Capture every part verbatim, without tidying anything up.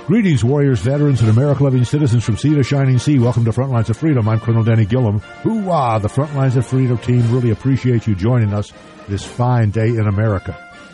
Greetings, warriors, veterans, and America-loving citizens from sea to shining sea. Welcome to Frontlines of Freedom. I'm Colonel Danny Gillum. Hoorah! The Frontlines of Freedom team really appreciate you joining us this fine day in America.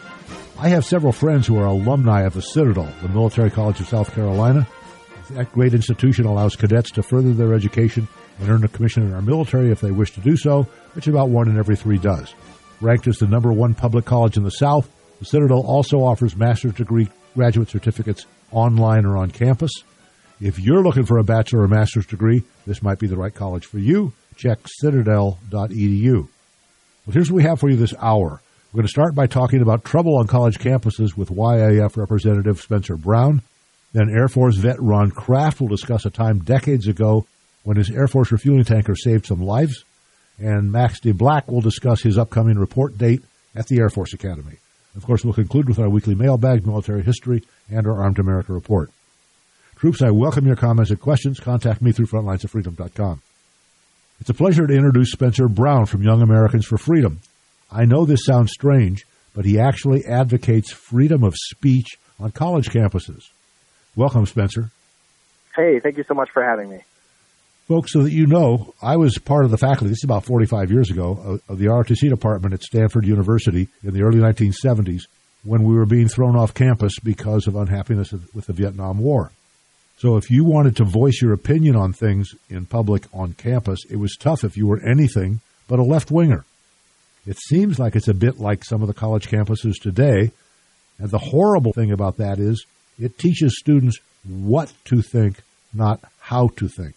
I have several friends who are alumni of the Citadel, the Military College of South Carolina. That great institution allows cadets to further their education and earn a commission in our military if they wish to do so, which about one in every three does. Ranked as the number one public college in the South, the Citadel also offers master's degree graduate certificates online or on campus. If you're looking for a bachelor or master's degree, this might be the right college for you. Check citadel dot e d u. Well, here's what we have for you this hour. We're going to start by talking about trouble on college campuses with Y A F Representative Spencer Brown. Then Air Force vet Ron Kraft will discuss a time decades ago when his Air Force refueling tanker saved some lives. And Max DeBlack will discuss his upcoming report date at the Air Force Academy. Of course, we'll conclude with our weekly mailbag, military history, and our Armed America report. Troops, I welcome your comments and questions. Contact me through frontlines of freedom dot com. It's a pleasure to introduce Spencer Brown from Young Americans for Freedom. I know this sounds strange, but he actually advocates freedom of speech on college campuses. Welcome, Spencer. Hey, thank you so much for having me. Folks, so that you know, I was part of the faculty, this is about forty-five years ago, of the R O T C department at Stanford University in the early nineteen seventies when we were being thrown off campus because of unhappiness with the Vietnam War. So if you wanted to voice your opinion on things in public on campus, it was tough if you were anything but a left-winger. It seems like it's a bit like some of the college campuses today, and the horrible thing about that is it teaches students what to think, not how to think.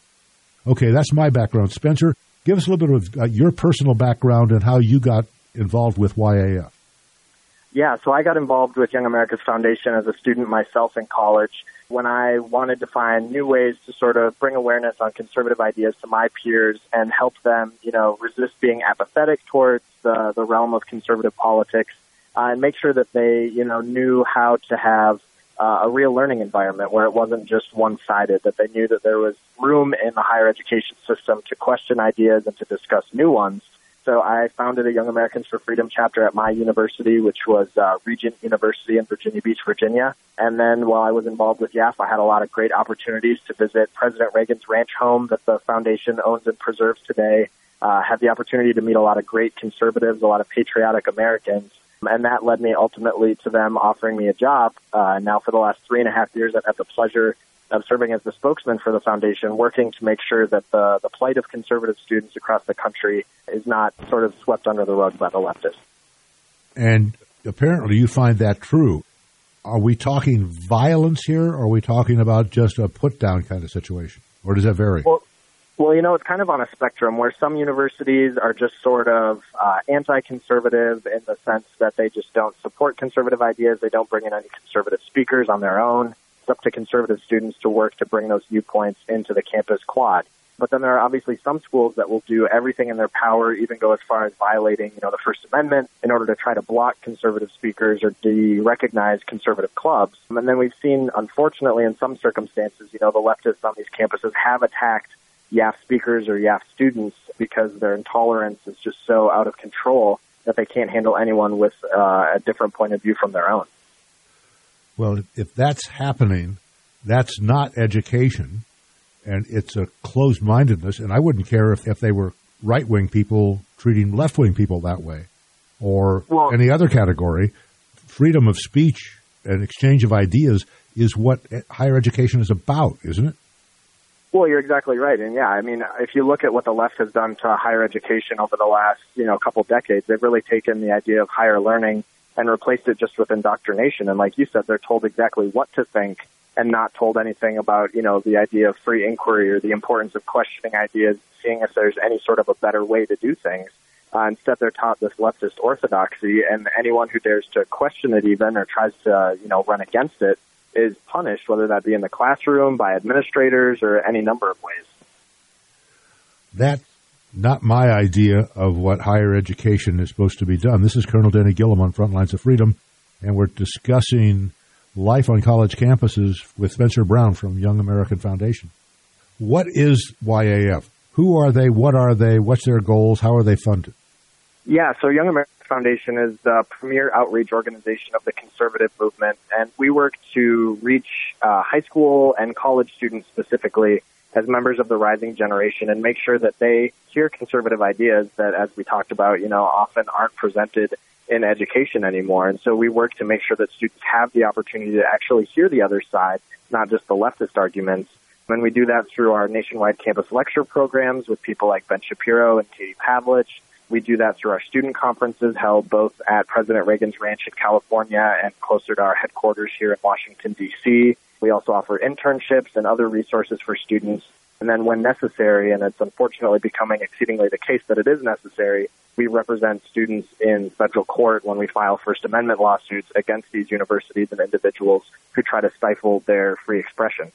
Okay, that's my background. Spencer, give us a little bit of uh, your personal background and how you got involved with Y A F. Yeah, so I got involved with Young America's Foundation as a student myself in college when I wanted to find new ways to sort of bring awareness on conservative ideas to my peers and help them, you know, resist being apathetic towards the, the realm of conservative politics uh, and make sure that they, you know, knew how to have Uh, a real learning environment where it wasn't just one-sided, that they knew that there was room in the higher education system to question ideas and to discuss new ones. So I founded a Young Americans for Freedom chapter at my university, which was uh, Regent University in Virginia Beach, Virginia. And then while I was involved with Y A F, I had a lot of great opportunities to visit President Reagan's ranch home that the foundation owns and preserves today, uh, had the opportunity to meet a lot of great conservatives, a lot of patriotic Americans. And that led me ultimately to them offering me a job. Uh, now for the last three and a half years, I've had the pleasure of serving as the spokesman for the foundation, working to make sure that the, the plight of conservative students across the country is not sort of swept under the rug by the leftists. And apparently you find that true. Are we talking violence here, or are we talking about just a put-down kind of situation? Or does that vary? Well, Well, you know, it's kind of on a spectrum where some universities are just sort of uh, anti-conservative in the sense that they just don't support conservative ideas. They don't bring in any conservative speakers on their own. It's up to conservative students to work to bring those viewpoints into the campus quad. But then there are obviously some schools that will do everything in their power, even go as far as violating, you know, the First Amendment in order to try to block conservative speakers or de-recognize conservative clubs. And then we've seen, unfortunately, in some circumstances, you know, the leftists on these campuses have attacked Y A F speakers or Y A F students because their intolerance is just so out of control that they can't handle anyone with uh, a different point of view from their own. Well, if that's happening, that's not education, and it's a closed-mindedness, and I wouldn't care if, if they were right-wing people treating left-wing people that way or well, any other category. Freedom of speech and exchange of ideas is what higher education is about, isn't it? Well, you're exactly right. And yeah, I mean, if you look at what the left has done to higher education over the last, you know, couple decades, they've really taken the idea of higher learning and replaced it just with indoctrination. And like you said, they're told exactly what to think and not told anything about, you know, the idea of free inquiry or the importance of questioning ideas, seeing if there's any sort of a better way to do things. Uh, instead, they're taught this leftist orthodoxy, and anyone who dares to question it even or tries to, you know, run against it is punished, whether that be in the classroom, by administrators, or any number of ways. That's not my idea of what higher education is supposed to be done. This is Colonel Danny Gillum on Frontlines of Freedom, and we're discussing life on college campuses with Spencer Brown from Young American Foundation. What is Y A F? Who are they? What are they? What's their goals? How are they funded? Yeah, so Young American Foundation is the premier outreach organization of the conservative movement, and we work to reach uh, high school and college students specifically as members of the rising generation and make sure that they hear conservative ideas that, as we talked about, you know, often aren't presented in education anymore. And so we work to make sure that students have the opportunity to actually hear the other side, not just the leftist arguments. And we do that through our nationwide campus lecture programs with people like Ben Shapiro and Katie Pavlich. We do that through our student conferences held both at President Reagan's Ranch in California and closer to our headquarters here in Washington, D C. We also offer internships and other resources for students. And then when necessary, and it's unfortunately becoming exceedingly the case that it is necessary, we represent students in federal court when we file First Amendment lawsuits against these universities and individuals who try to stifle their free expression.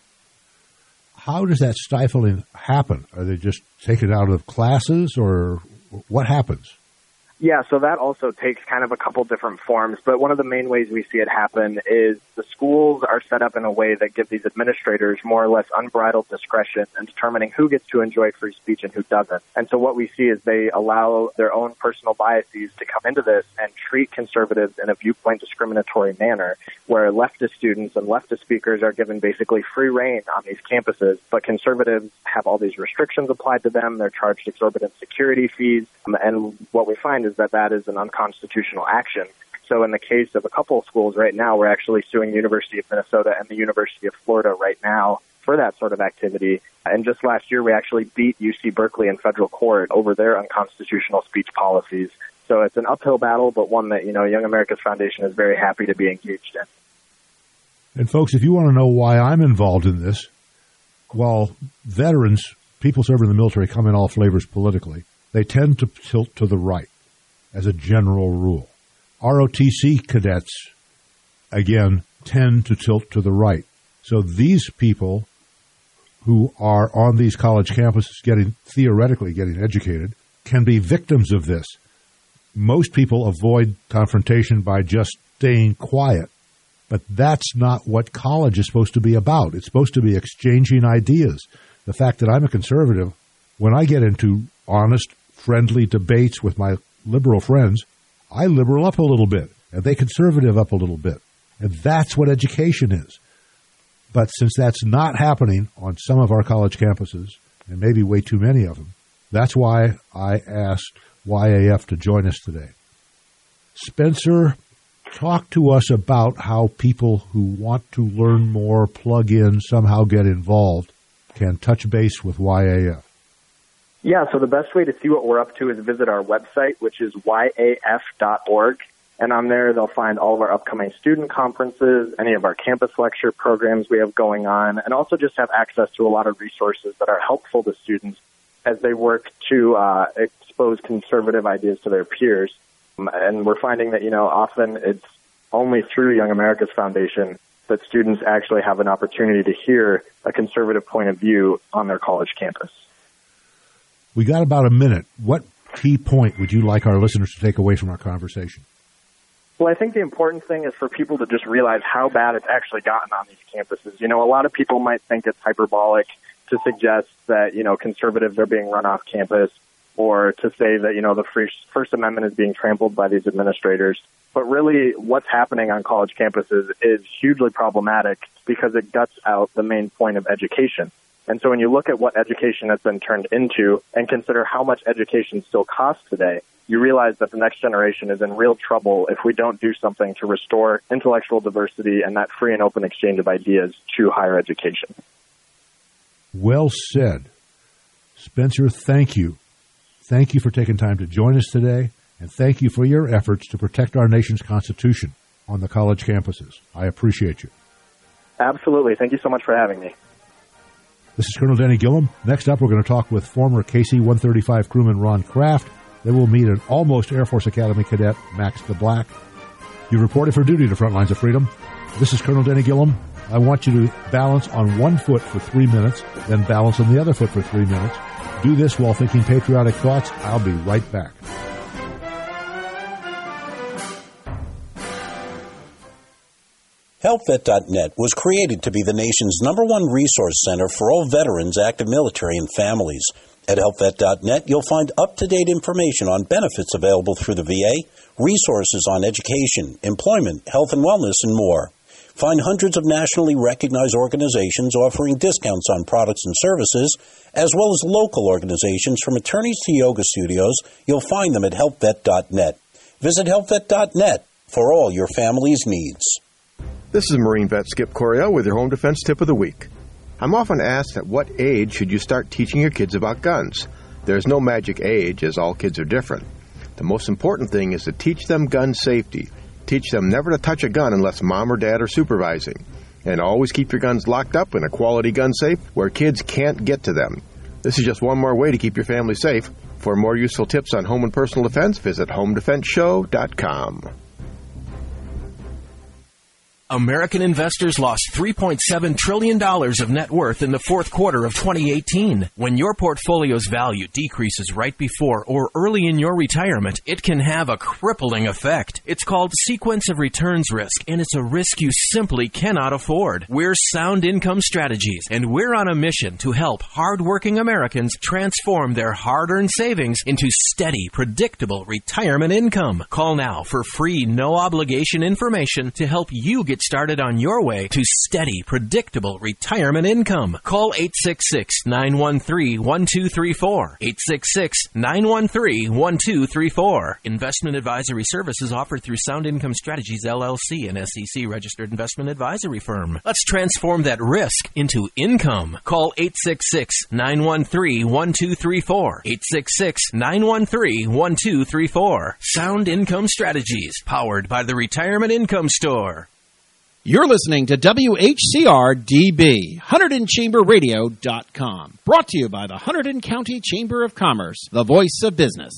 How does that stifling happen? Are they just taken out of classes, or what happens? Yeah, so that also takes kind of a couple different forms, but one of the main ways we see it happen is the schools are set up in a way that give these administrators more or less unbridled discretion in determining who gets to enjoy free speech and who doesn't. And so what we see is they allow their own personal biases to come into this and treat conservatives in a viewpoint discriminatory manner, where leftist students and leftist speakers are given basically free reign on these campuses, but conservatives have all these restrictions applied to them. They're charged exorbitant security fees, and what we find is that that is an unconstitutional action. So in the case of a couple of schools right now, we're actually suing the University of Minnesota and the University of Florida right now for that sort of activity. And just last year, we actually beat U C Berkeley in federal court over their unconstitutional speech policies. So it's an uphill battle, but one that, you know, Young America's Foundation is very happy to be engaged in. And folks, if you want to know why I'm involved in this, while veterans, people serving in the military, come in all flavors politically, they tend to tilt to the right as a general rule. R O T C cadets, again, tend to tilt to the right. So these people who are on these college campuses getting, theoretically getting educated, can be victims of this. Most people avoid confrontation by just staying quiet. But that's not what college is supposed to be about. It's supposed to be exchanging ideas. The fact that I'm a conservative, when I get into honest, friendly debates with my liberal friends, I liberal up a little bit, and they conservative up a little bit. And that's what education is. But since that's not happening on some of our college campuses, and maybe way too many of them, that's why I asked Y A F to join us today. Spencer, talk to us about how people who want to learn more, plug in, somehow get involved, can touch base with Y A F. Yeah, so the best way to see what we're up to is visit our website, which is Y A F dot org. And on there, they'll find all of our upcoming student conferences, any of our campus lecture programs we have going on, and also just have access to a lot of resources that are helpful to students as they work to uh, expose conservative ideas to their peers. And we're finding that, you know, often it's only through Young America's Foundation that students actually have an opportunity to hear a conservative point of view on their college campus. We got about a minute. What key point would you like our listeners to take away from our conversation? Well, I think the important thing is for people to just realize how bad it's actually gotten on these campuses. You know, a lot of people might think it's hyperbolic to suggest that, you know, conservatives are being run off campus, or to say that, you know, the First Amendment is being trampled by these administrators. But really, what's happening on college campuses is hugely problematic because it guts out the main point of education. And so when you look at what education has been turned into and consider how much education still costs today, you realize that the next generation is in real trouble if we don't do something to restore intellectual diversity and that free and open exchange of ideas to higher education. Well said. Spencer, thank you. Thank you for taking time to join us today, and thank you for your efforts to protect our nation's Constitution on the college campuses. I appreciate you. Absolutely. Thank you so much for having me. This is Colonel Danny Gillum. Next up, we're going to talk with former K C one thirty-five crewman Ron Kraft. Then we'll meet an almost Air Force Academy cadet, Max DeBlack. You reported for duty to Frontlines of Freedom. This is Colonel Danny Gillum. I want you to balance on one foot for three minutes, then balance on the other foot for three minutes. Do this while thinking patriotic thoughts. I'll be right back. Help Vet dot net was created to be the nation's number one resource center for all veterans, active military, and families. At health vet dot net, you'll find up-to-date information on benefits available through the V A, resources on education, employment, health and wellness, and more. Find hundreds of nationally recognized organizations offering discounts on products and services, as well as local organizations from attorneys to yoga studios. You'll find them at health vet dot net. Visit health vet dot net for all your family's needs. This is Marine Vet Skip Coryell with your Home Defense Tip of the Week. I'm often asked at what age should you start teaching your kids about guns. There's no magic age, as all kids are different. The most important thing is to teach them gun safety. Teach them never to touch a gun unless mom or dad are supervising. And always keep your guns locked up in a quality gun safe where kids can't get to them. This is just one more way to keep your family safe. For more useful tips on home and personal defense, visit home defense show dot com. American investors lost three point seven trillion dollars of net worth in the fourth quarter of twenty eighteen. When your portfolio's value decreases right before or early in your retirement, it can have a crippling effect. It's called sequence of returns risk, and it's a risk you simply cannot afford. We're Sound Income Strategies, and we're on a mission to help hardworking Americans transform their hard-earned savings into steady, predictable retirement income. Call now for free, no-obligation information to help you get started on your way to steady, predictable retirement income. Call eight six six, nine one three, one two three four. eight six six, nine one three, one two three four. Investment advisory services offered through Sound Income Strategies, L L C, an S E C-registered investment advisory firm. Let's transform that risk into income. Call eight six six, nine one three, one two three four. eight six six, nine one three, one two three four. Sound Income Strategies, powered by the Retirement Income Store. You're listening to W H C R D B, Hunterdon Chamber Radio dot com. Brought to you by the Hunterdon County Chamber of Commerce, the voice of business.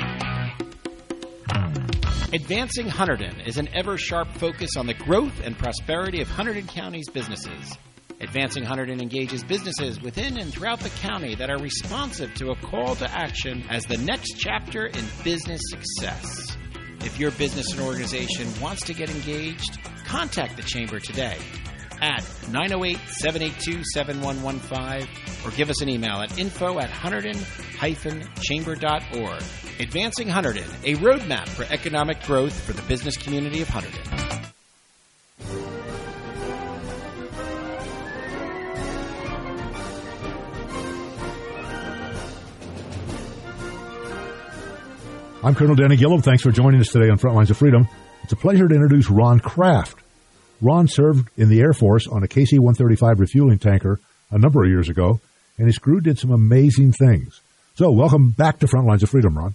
Advancing Hunterdon is an ever-sharp focus on the growth and prosperity of Hunterdon County's businesses. Advancing Hunterdon engages businesses within and throughout the county that are responsive to a call to action as the next chapter in business success. If your business and organization wants to get engaged, contact the Chamber today at nine oh eight, seven eight two, seven one one five or give us an email at info at hunterdon dash chamber dot org. Advancing Hunterdon, a roadmap for economic growth for the business community of Hunterdon. I'm Colonel Danny Gillum. Thanks for joining us today on Frontlines of Freedom. It's a pleasure to introduce Ron Kraft. Ron served in the Air Force on a K C one thirty-five refueling tanker a number of years ago, and his crew did some amazing things. So welcome back to Frontlines of Freedom, Ron.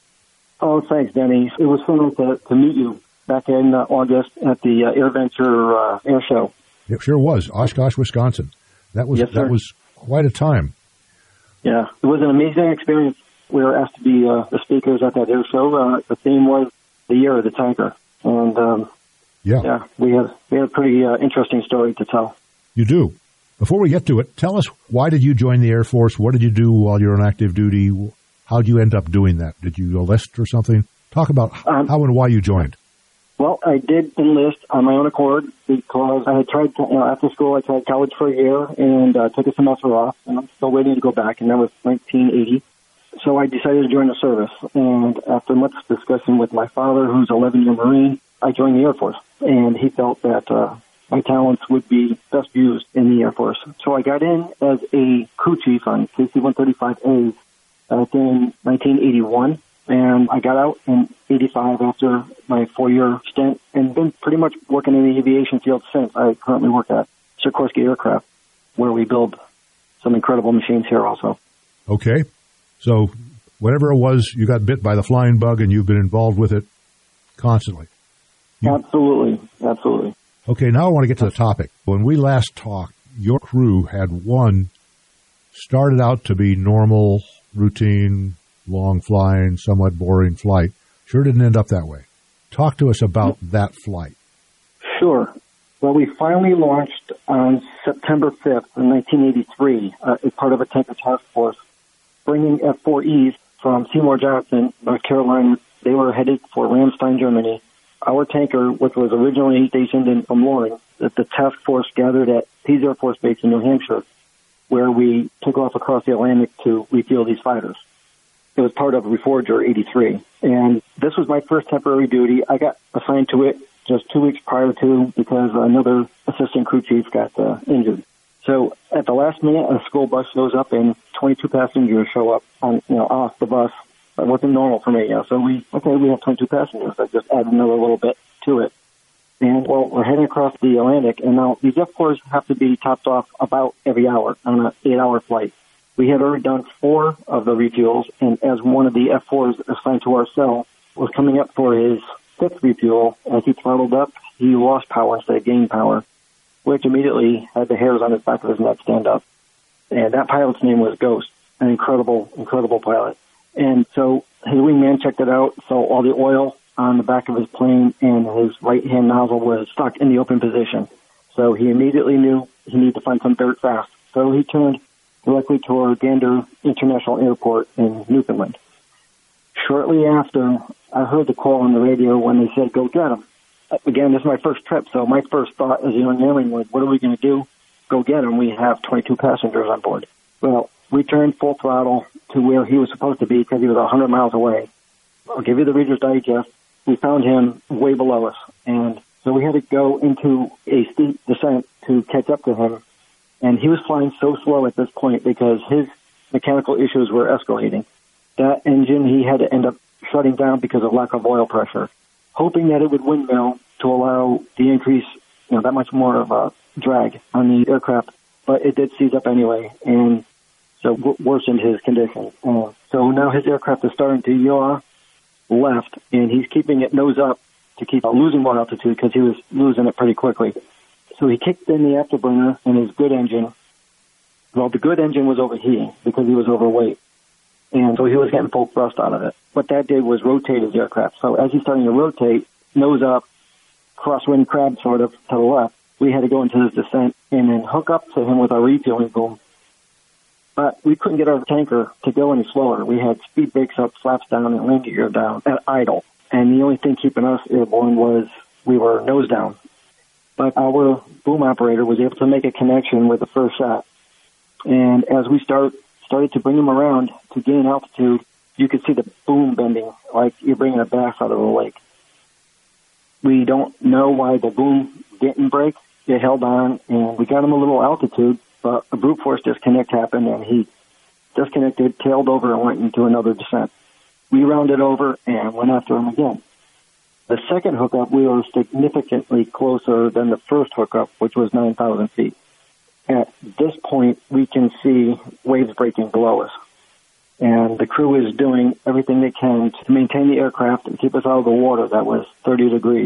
Oh, thanks, Danny. It was fun to, to meet you back in uh, August at the uh, AirVenture uh, Air Show. It sure was. Oshkosh, Wisconsin. That was yes, that was quite a time. Yeah, it was an amazing experience. We were asked to be uh, the speakers at that air show. Uh, the theme was the year of the tanker, and um, yeah, yeah, we have we have a pretty uh, interesting story to tell. You do. Before we get to it, tell us, why did you join the Air Force? What did you do while you were on active duty? How did you end up doing that? Did you enlist or something? Talk about um, how and why you joined. Well, I did enlist on my own accord because I had tried, to, you know, after school I tried college for a year and uh, took a semester off, and I'm still waiting to go back, and that was nineteen eighty. So I decided to join the service, and after much discussion with my father, who's an eleven-year Marine, I joined the Air Force, and he felt that uh, my talents would be best used in the Air Force. So I got in as a crew chief on K C one thirty-five A uh, in nineteen eighty-one, and I got out in eighty-five after my four-year stint, and been pretty much working in the aviation field since. I currently work at Sikorsky Aircraft, where we build some incredible machines here also. Okay. So whatever it was, you got bit by the flying bug, and you've been involved with it constantly. You... Absolutely. Absolutely. Okay, now I want to get to the topic. When we last talked, your crew had one started out to be normal, routine, long-flying, somewhat boring flight. Sure didn't end up that way. Talk to us about that flight. Sure. Well, we finally launched on September fifth in nineteen eighty-three uh, as part of a tanker task force, bringing F four Es from Seymour Johnson, North Carolina. They were headed for Ramstein, Germany. Our tanker, which was originally stationed in Loring, that the task force gathered at Pease Air Force Base in New Hampshire. where we took off across the Atlantic to refuel these fighters. It was part of Reforger eighty-three. And this was my first temporary duty. I got assigned to it just two weeks prior to because another assistant crew chief got uh, injured. So at the last minute, a school bus shows up and twenty-two passengers show up on, you know, off the bus. That wasn't normal for me. You know, so we, okay, we have twenty-two passengers. I just add another little bit to it. And, well, we're heading across the Atlantic, and now these F fours have to be topped off about every hour on an eight-hour flight. We had already done four of the refuels, and as one of the F fours assigned to our cell was coming up for his fifth refuel, as he throttled up, he lost power instead of gained power, which immediately had the hairs on his back of his neck stand up. And that pilot's name was Ghost, an incredible, incredible pilot. And so his wingman checked it out, so all the oil on the back of his plane and his right-hand nozzle was stuck in the open position. So he immediately knew he needed to find some dirt fast. So he turned directly toward Gander International Airport in Newfoundland. Shortly after, I heard the call on the radio when they said, go get him. Again, this is my first trip, so my first thought as a young airman was, what are we going to do? Go get him. We have twenty-two passengers on board. Well, we turned full throttle to where he was supposed to be because he was one hundred miles away. I'll give you the Reader's Digest. We found him way below us, and so we had to go into a steep descent to catch up to him. And he was flying so slow at this point because his mechanical issues were escalating. That engine he had to end up shutting down because of lack of oil pressure, hoping that it would windmill to allow the increase, you know, that much more of a drag on the aircraft. But it did seize up anyway, and so w- worsened his condition. Uh, so now his aircraft is starting to yaw left, and he's keeping it nose up to keep uh, losing more altitude because he was losing it pretty quickly. So he kicked in the afterburner in his good engine. Well, the good engine was overheating because he was overweight, and so he was getting full thrust out of it. What that did was rotate his aircraft. So as he's starting to rotate, nose up, crosswind crab sort of to the left, we had to go into his descent and then hook up to him with our refueling boom. But we couldn't get our tanker to go any slower. We had speed brakes up, flaps down, and landing gear down at idle. And the only thing keeping us airborne was we were nose down. But our boom operator was able to make a connection with the first shot. And as we start started to bring him around to gain altitude, you could see the boom bending like you're bringing a bass out of a lake. We don't know why the boom didn't break. It held on, and we got him a little altitude, but a brute force disconnect happened, and he disconnected, tailed over, and went into another descent. We rounded over and went after him again. The second hookup, we were significantly closer than the first hookup, which was nine thousand feet. At this point, we can see waves breaking below us. And the crew is doing everything they can to maintain the aircraft and keep us out of the water that was thirty degrees,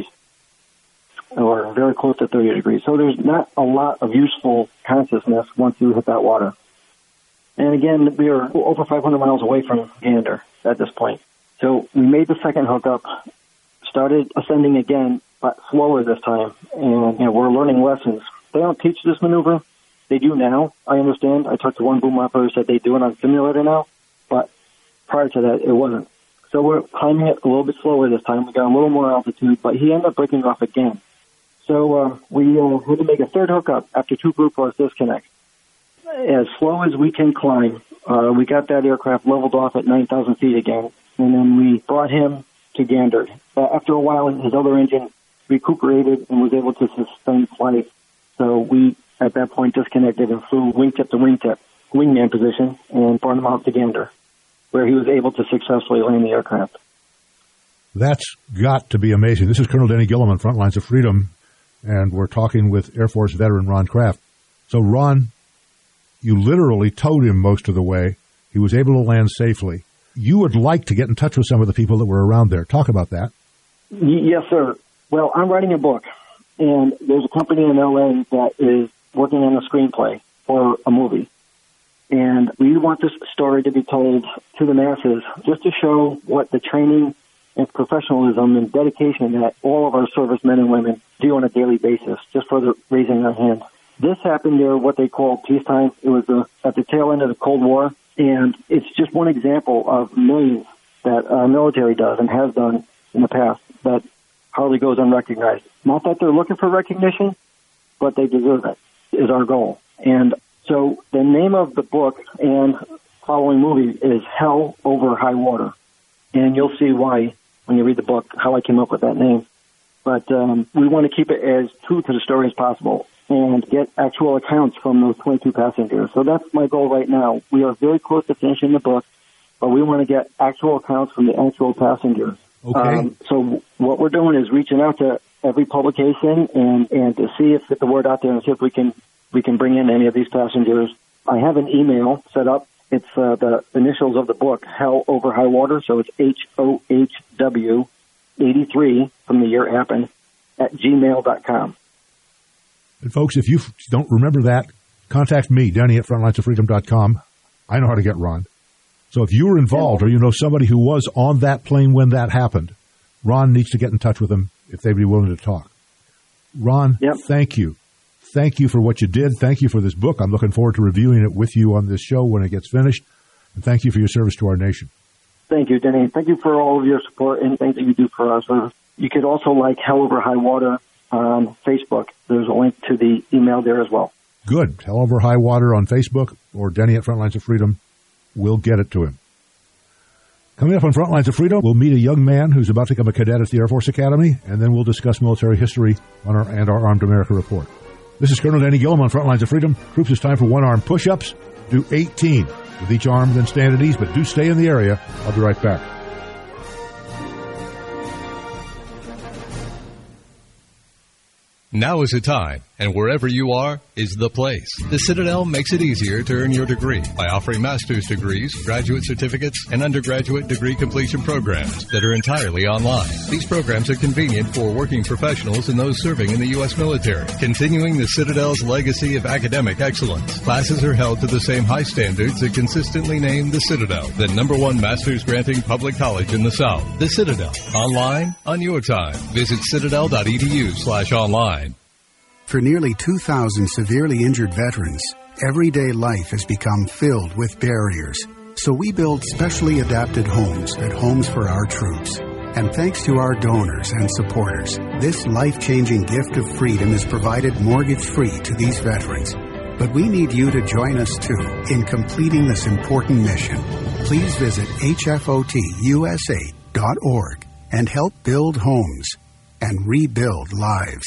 or very close to thirty degrees. So there's not a lot of useful consciousness once you hit that water. And again, we are over five hundred miles away from Gander at this point. So we made the second hookup, started ascending again, but slower this time. And you know, we're learning lessons. They don't teach this maneuver. They do now, I understand. I talked to one boom operator who said they do it on simulator now, but prior to that, it wasn't. So we're climbing it a little bit slower this time. We got a little more altitude, but he ended up breaking off again. So uh, we uh, had to make a third hookup after two brute force disconnects. As slow as we can climb, uh, we got that aircraft leveled off at nine thousand feet again, and then we brought him to Gander. Uh, after a while, his other engine recuperated and was able to sustain flight. So we, at that point, disconnected and flew wingtip to wingtip, wingman position, and brought him out to Gander, where he was able to successfully land the aircraft. That's got to be amazing. This is Colonel Denny Gillum on Front Lines of Freedom, and we're talking with Air Force veteran Ron Kraft. So, Ron, you literally towed him most of the way. He was able to land safely. You would like to get in touch with some of the people that were around there. Talk about that. Yes, sir. Well, I'm writing a book, and there's a company in L A that is working on a screenplay for a movie. And we want this story to be told to the masses just to show what the training and professionalism and dedication that all of our servicemen and women do on a daily basis, just for the raising their hand. This happened near what they call peacetime. It was the, at the tail end of the Cold War, and it's just one example of millions that our military does and has done in the past that hardly goes unrecognized. Not that they're looking for recognition, but they deserve it, is our goal. And So the name of the book and following movie is Hell Over High Water. And you'll see why when you read the book, how I came up with that name. But um, we want to keep it as true to the story as possible and get actual accounts from those twenty-two passengers. So that's my goal right now. We are very close to finishing the book, but we want to get actual accounts from the actual passengers. Okay. Um, so what we're doing is reaching out to every publication and, and to see if get the word out there and see if we can we can bring in any of these passengers. I have an email set up. It's uh, the initials of the book, Hell Over High Water. So it's H O H W eighty-three from the year it happened at gmail dot com. And folks, if you don't remember that, contact me, Denny at frontlines of freedom dot com. I know how to get Ron. So if you were involved or you know somebody who was on that plane when that happened, Ron needs to get in touch with them if they'd be willing to talk. Ron, yep. Thank you. Thank you for what you did. Thank you for this book. I'm looking forward to reviewing it with you on this show when it gets finished. And thank you for your service to our nation. Thank you, Denny. Thank you for all of your support and things that you do for us. You could also like Hell Over High Water on Facebook. There's a link to the email there as well. Good. Hell Over High Water on Facebook or Denny at Frontlines of Freedom. We'll get it to him. Coming up on Frontlines of Freedom, we'll meet a young man who's about to become a cadet at the Air Force Academy, and then we'll discuss military history on our and our Armed America Report. This is Colonel Danny Gillum on Frontlines of Freedom. Troops, it's time for one-arm push-ups. Do eighteen with each arm, then stand at ease, but do stay in the area. I'll be right back. Now is the time, and wherever you are is the place. The Citadel makes it easier to earn your degree by offering master's degrees, graduate certificates, and undergraduate degree completion programs that are entirely online. These programs are convenient for working professionals and those serving in the U S military. Continuing the Citadel's legacy of academic excellence, classes are held to the same high standards that consistently name the Citadel the number one master's granting public college in the South. The Citadel, online on your time. Visit citadel.edu slash online. For nearly two thousand severely injured veterans, everyday life has become filled with barriers. So we build specially adapted homes at Homes for Our Troops. And thanks to our donors and supporters, this life-changing gift of freedom is provided mortgage-free to these veterans. But we need you to join us, too, in completing this important mission. Please visit H F O T U S A dot org and help build homes and rebuild lives.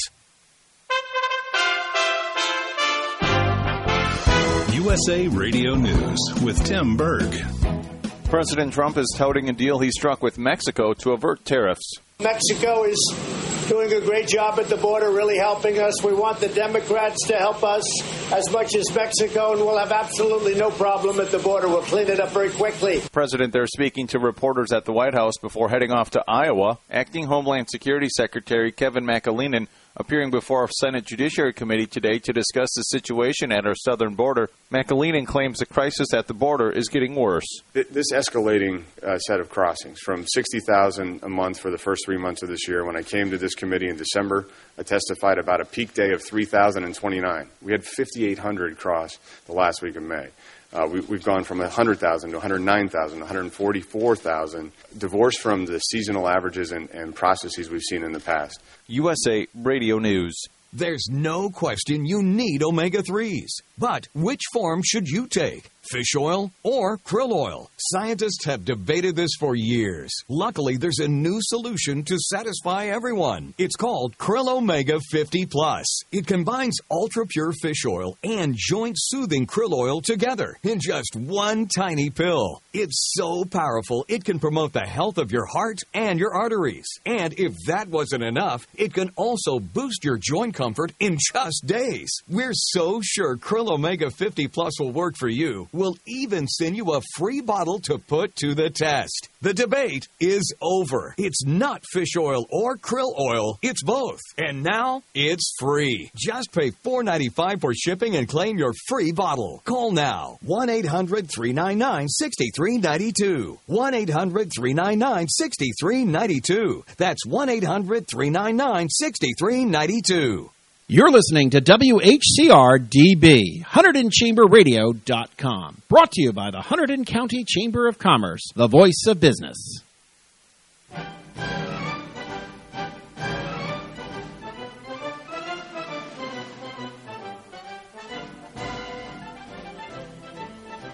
U S A Radio News with Tim Berg. President Trump is touting a deal he struck with Mexico to avert tariffs. Mexico is doing a great job at the border, really helping us. We want the Democrats to help us as much as Mexico, and we'll have absolutely no problem at the border. We'll clean it up very quickly. President there speaking to reporters at the White House before heading off to Iowa. Acting Homeland Security Secretary Kevin McAleenan appearing before our Senate Judiciary Committee today to discuss the situation at our southern border. McAleenan claims the crisis at the border is getting worse. This escalating uh, set of crossings from sixty thousand a month for the first three months of this year. When I came to this committee in December, I testified about a peak day of three thousand twenty-nine. We had fifty-eight hundred cross the last week of May. Uh, we, we've gone from one hundred thousand to one hundred nine thousand, one hundred forty-four thousand, divorced from the seasonal averages and, and processes we've seen in the past. U S A Radio News. There's no question you need omega threes. But which form should you take? Fish oil or krill oil? Scientists have debated this for years. Luckily, there's a new solution to satisfy everyone. It's called Krill Omega fifty plus. It combines ultra-pure fish oil and joint-soothing krill oil together in just one tiny pill. It's so powerful, it can promote the health of your heart and your arteries. And if that wasn't enough, it can also boost your joint comfort in just days. We're so sure Krill Omega fifty plus will work for you. We'll even send you a free bottle to put to the test. The debate is over. It's not fish oil or krill oil. It's both. And now it's free. Just pay four dollars and ninety-five cents for shipping and claim your free bottle. Call now. one eight hundred three nine nine six three nine two. one eight hundred three nine nine six three nine two. That's one eight hundred three nine nine six three nine two. You're listening to W H C R D B, Hunterdon Chamber Radio dot com. Brought to you by the Hunterdon County Chamber of Commerce, the voice of business.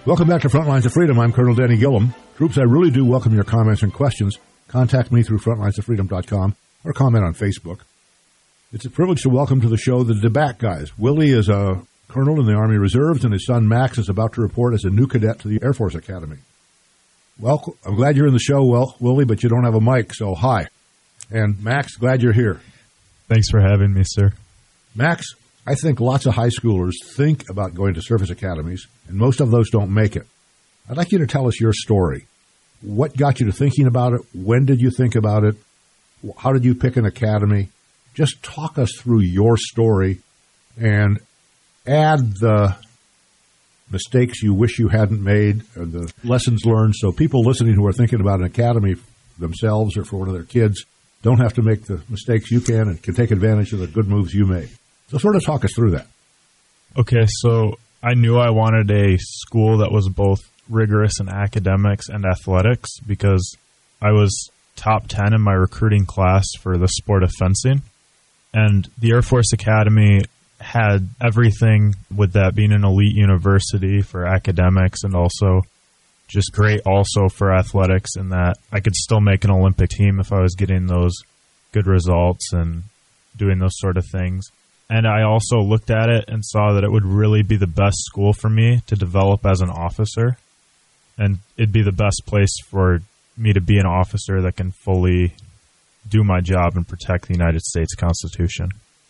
Welcome back to Frontlines of Freedom. I'm Colonel Danny Gillum. Troops, I really do welcome your comments and questions. Contact me through frontlines of freedom dot com or comment on Facebook. It's a privilege to welcome to the show the DeBack guys. Willie is a colonel in the Army Reserves, and his son Max is about to report as a new cadet to the Air Force Academy. Well, I'm glad you're in the show, well, Willie, but you don't have a mic, so hi. And Max, glad you're here. Thanks for having me, sir. Max, I think lots of high schoolers think about going to service academies, and most of those don't make it. I'd like you to tell us your story. What got you to thinking about it? When did you think about it? How did you pick an academy? Just talk us through your story and add the mistakes you wish you hadn't made or the lessons learned so people listening who are thinking about an academy themselves or for one of their kids don't have to make the mistakes you can and can take advantage of the good moves you made. So sort of talk us through that. Okay, so I knew I wanted a school that was both rigorous in academics and athletics because I was top ten in my recruiting class for the sport of fencing. And the Air Force Academy had everything with that being an elite university for academics and also just great also for athletics in that I could still make an Olympic team if I was getting those good results and doing those sort of things. And I also looked at it and saw that it would really be the best school for me to develop as an officer. And it'd be the best place for me to be an officer that can fully do my job and protect the United States Constitution.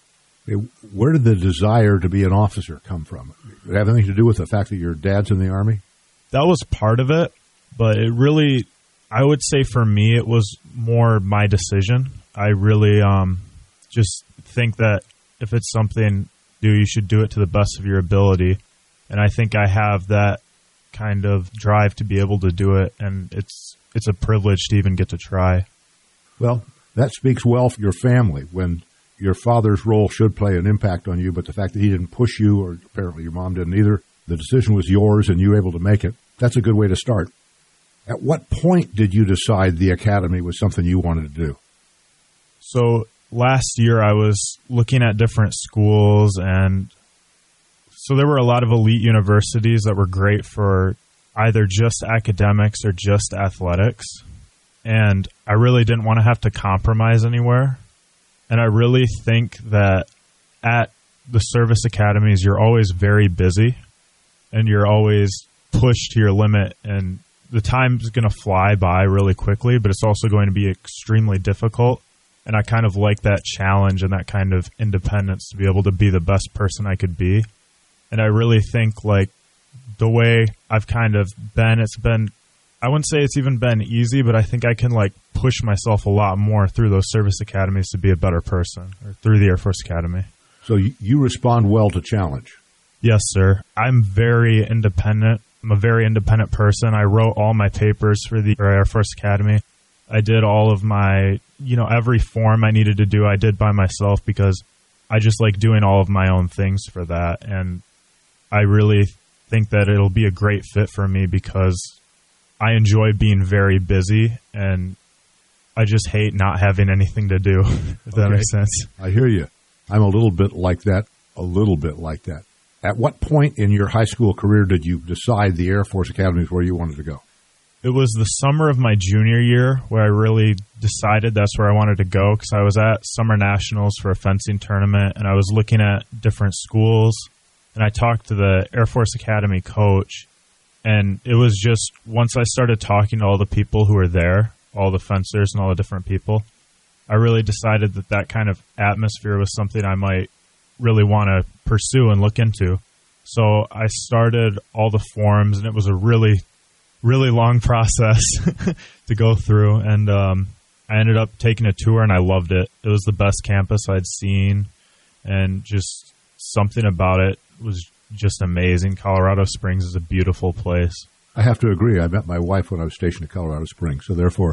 Where did the desire to be an officer come from? Did it have anything to do with the fact that your dad's in the Army? That was part of it, but it really, I would say for me, it was more my decision. I really um, just think that if it's something you do, you should do it to the best of your ability. And I think I have that kind of drive to be able to do it, and it's it's a privilege to even get to try. Well, that speaks well for your family when your father's role should play an impact on you, but the fact that he didn't push you, or apparently your mom didn't either, the decision was yours and you were able to make it. That's a good way to start. At what point did you decide the academy was something you wanted to do? So last year I was looking at different schools, and so there were a lot of elite universities that were great for either just academics or just athletics. And I really didn't want to have to compromise anywhere. And I really think that at the service academies, you're always very busy and you're always pushed to your limit. And the time's going to fly by really quickly, but it's also going to be extremely difficult. And I kind of like that challenge and that kind of independence to be able to be the best person I could be. And I really think like the way I've kind of been, it's been, I wouldn't say it's even been easy, but I think I can like push myself a lot more through those service academies to be a better person, or through the Air Force Academy. So you, you respond well to challenge? Yes, sir. I'm very independent. I'm a very independent person. I wrote all my papers for the Air Force Academy. I did all of my, you know, every form I needed to do, I did by myself because I just like doing all of my own things for that. And I really think that it'll be a great fit for me because I enjoy being very busy and I just hate not having anything to do, if that okay. makes sense. I hear you. I'm a little bit like that, a little bit like that. At what point in your high school career did you decide the Air Force Academy is where you wanted to go? It was the summer of my junior year where I really decided that's where I wanted to go because I was at Summer Nationals for a fencing tournament and I was looking at different schools and I talked to the Air Force Academy coach, and it was just once I started talking to all the people who were there, all the fencers and all the different people, I really decided that that kind of atmosphere was something I might really want to pursue and look into. So I started all the forms, and it was a really, really long process to go through. And um, I ended up taking a tour, and I loved it. It was the best campus I'd seen, and just something about it was just amazing. Colorado Springs is a beautiful place. I have to agree. I met my wife when I was stationed at Colorado Springs, so therefore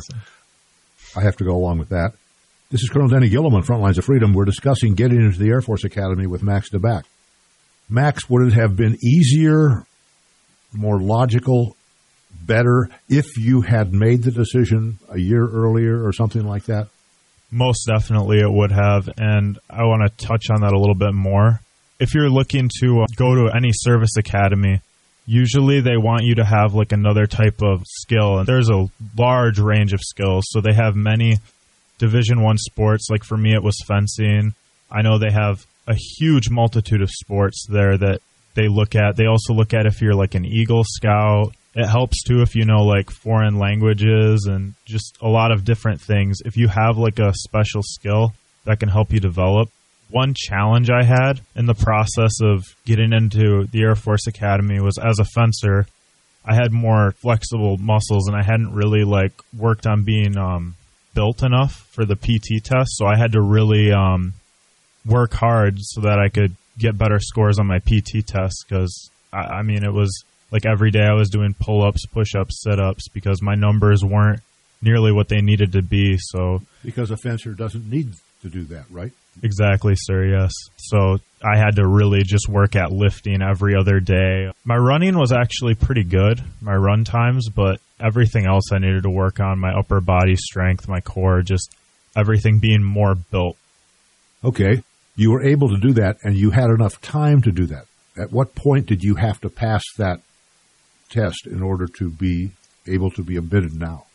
I have to go along with that. This is Colonel Danny Gillum on Frontlines of Freedom. We're discussing getting into the Air Force Academy with Max DeBack. Max, would it have been easier, more logical, better if you had made the decision a year earlier or something like that? Most definitely it would have, and I want to touch on that a little bit more. If you're looking to go to any service academy, usually they want you to have like another type of skill, and there's a large range of skills. So they have many Division One sports. Like for me, it was fencing. I know they have a huge multitude of sports there that they look at. They also look at if you're like an Eagle Scout. It helps too if you know like foreign languages and just a lot of different things. If you have like a special skill that can help you develop. One challenge I had in the process of getting into the Air Force Academy was, as a fencer, I had more flexible muscles and I hadn't really like worked on being um, built enough for the P T test. So I had to really um, work hard so that I could get better scores on my P T test, because I, I mean, it was like every day I was doing pull-ups, push-ups, sit-ups, because my numbers weren't nearly what they needed to be. So because a fencer doesn't need to do that, right? Exactly, sir, yes. So I had to really just work at lifting every other day. My running was actually pretty good, my run times, but everything else I needed to work on, my upper body strength, my core, just everything being more built. Okay, you were able to do that, and you had enough time to do that. At what point did you have to pass that test in order to be able to be admitted now?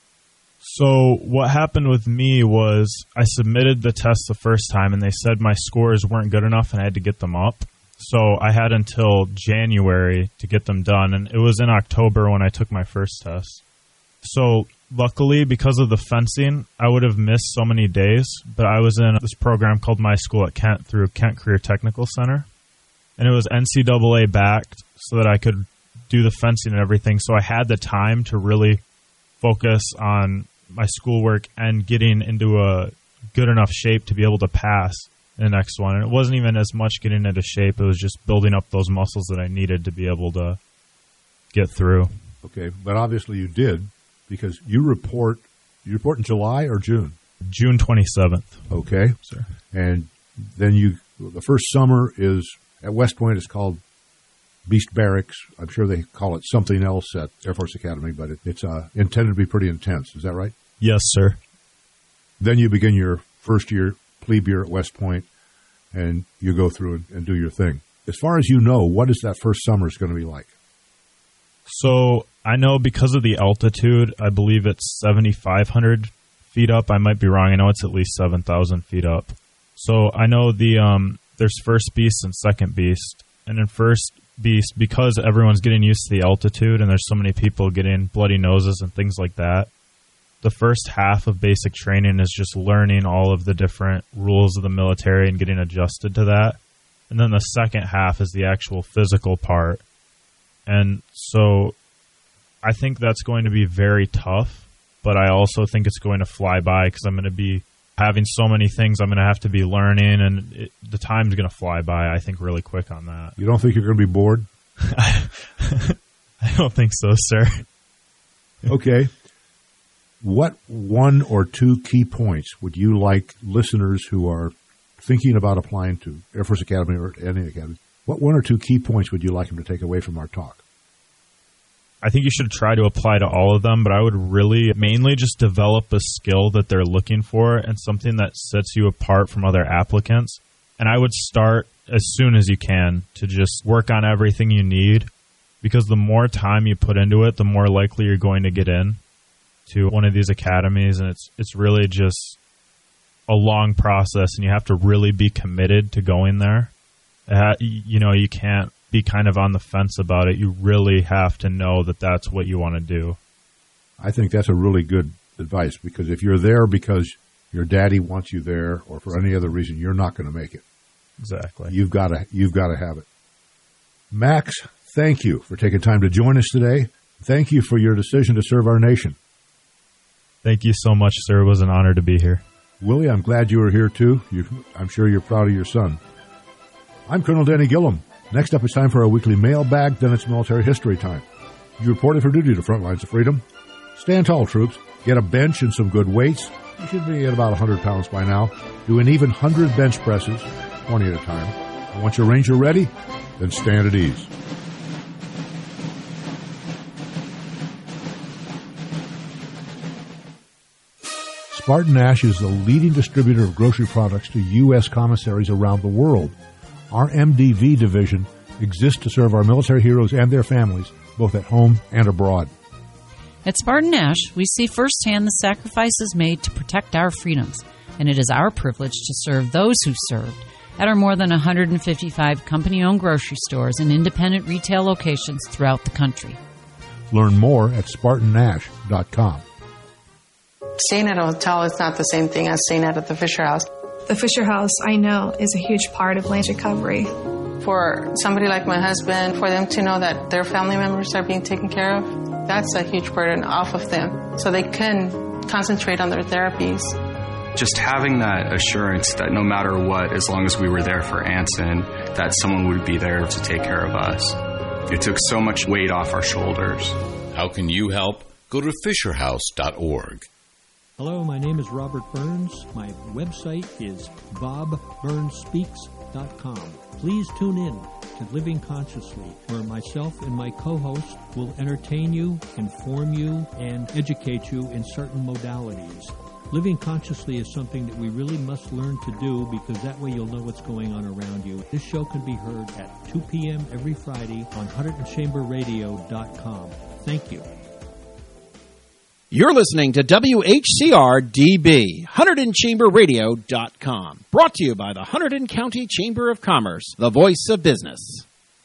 So what happened with me was I submitted the test the first time, and they said my scores weren't good enough and I had to get them up. So I had until January to get them done, and it was in October when I took my first test. So luckily, because of the fencing, I would have missed so many days, but I was in this program called My School at Kent through Kent Career Technical Center, and it was N C double A backed so that I could do the fencing and everything. So I had the time to really focus on my schoolwork and getting into a good enough shape to be able to pass the next one. And it wasn't even as much getting into shape. It was just building up those muscles that I needed to be able to get through. Okay, but obviously you did, because you report, you report in July or June? June twenty-seventh. Okay. Sir. And then you, the first summer is at West Point. It's called Beast Barracks. I'm sure they call it something else at Air Force Academy, but it, it's uh, intended to be pretty intense. Is that right? Yes, sir. Then you begin your first year, plebe year at West Point, and you go through and, and do your thing. As far as you know, what is that first summer is going to be like? So I know because of the altitude, I believe it's seventy-five hundred feet up. I might be wrong. I know it's at least seven thousand feet up. So I know the um, there's first beast and second beast. And in first beast, because everyone's getting used to the altitude and there's so many people getting bloody noses and things like that, the first half of basic training is just learning all of the different rules of the military and getting adjusted to that. And then the second half is the actual physical part. And so I think that's going to be very tough, but I also think it's going to fly by because I'm going to be having so many things I'm going to have to be learning, and it, the time's going to fly by, I think, really quick on that. You don't think you're going to be bored? I don't think so, sir. Okay. What one or two key points would you like listeners who are thinking about applying to Air Force Academy or any academy, what one or two key points would you like them to take away from our talk? I think you should try to apply to all of them, but I would really mainly just develop a skill that they're looking for and something that sets you apart from other applicants. And I would start as soon as you can to just work on everything you need, because the more time you put into it, the more likely you're going to get in to one of these academies. And it's it's really just a long process, and you have to really be committed to going there. Uh, you know, you can't be kind of on the fence about it. You really have to know that that's what you want to do. I think that's a really good advice, because if you're there because your daddy wants you there or for any other reason, you're not going to make it. Exactly. You've got to you've got to have it. Max, thank you for taking time to join us today. Thank you for your decision to serve our nation. Thank you so much, sir. It was an honor to be here. Willie, I'm glad you were here too. You, I'm sure you're proud of your son. I'm Colonel Danny Gillum. Next up, it's time for our weekly mailbag, then it's military history time. You reported for duty to Front Lines of Freedom. Stand tall, troops. Get a bench and some good weights. You should be at about one hundred pounds by now. Do an even one hundred bench presses, twenty at a time. And once your Ranger ready, then stand at ease. Spartan Nash is the leading distributor of grocery products to U S commissaries around the world. Our M D V division exist to serve our military heroes and their families, both at home and abroad. At Spartan Nash, we see firsthand the sacrifices made to protect our freedoms, and it is our privilege to serve those who served at our more than one hundred fifty-five company-owned grocery stores and independent retail locations throughout the country. Learn more at spartan nash dot com. Staying at a hotel is not the same thing as staying at the Fisher House. The Fisher House, I know, is a huge part of Lane's recovery. For somebody like my husband, for them to know that their family members are being taken care of, that's a huge burden off of them, so they can concentrate on their therapies. Just having that assurance that no matter what, as long as we were there for Anson, that someone would be there to take care of us. It took so much weight off our shoulders. How can you help? Go to fisher house dot org. Hello, my name is Robert Burns. My website is bob burns speaks dot com. Please tune in to Living Consciously, where myself and my co-host will entertain you, inform you, and educate you in certain modalities. Living consciously is something that we really must learn to do, because that way you'll know what's going on around you. This show can be heard at two p.m. every Friday on Hunterdon Chamber Radio dot com. Thank you. You're listening to W H C R D B, Hunterdon Chamber Radio dot com. Brought to you by the Hunterdon County Chamber of Commerce, the voice of business.